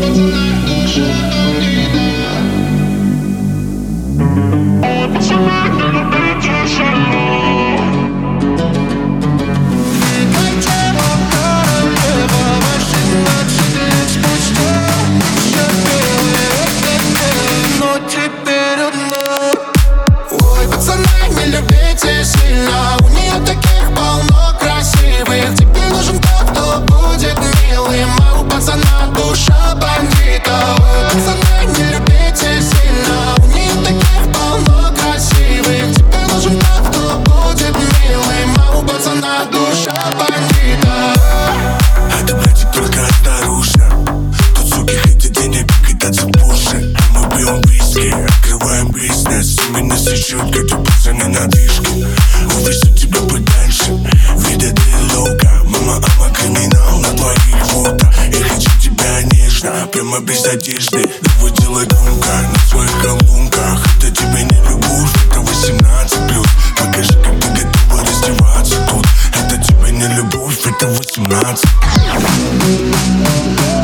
Сильно. У нее таких полно красивых. Тебе нужен тот, кто будет милым, а у пацана душа бандита. Ой, пацаны, не любите сильно. У нее таких полно красивых. Тебе нужен тот, кто будет милым, а у пацана душа бандита. А ты, братик, только осторожно. Тут суки хотят денег кататься позже. Мы пьем виски, открываем бизнес. Именно сечет, как пацаны на движке. Увезу тебя подальше, видя ты лока. Мама, ама, криминал на твоих фото. Я хочу тебя нежно, прямо без одежды. Давай делай громко на своих колонках. Это тебе не любовь, это 18+. Покажи, как ты готова раздеваться тут. Это тебе не любовь, это 18.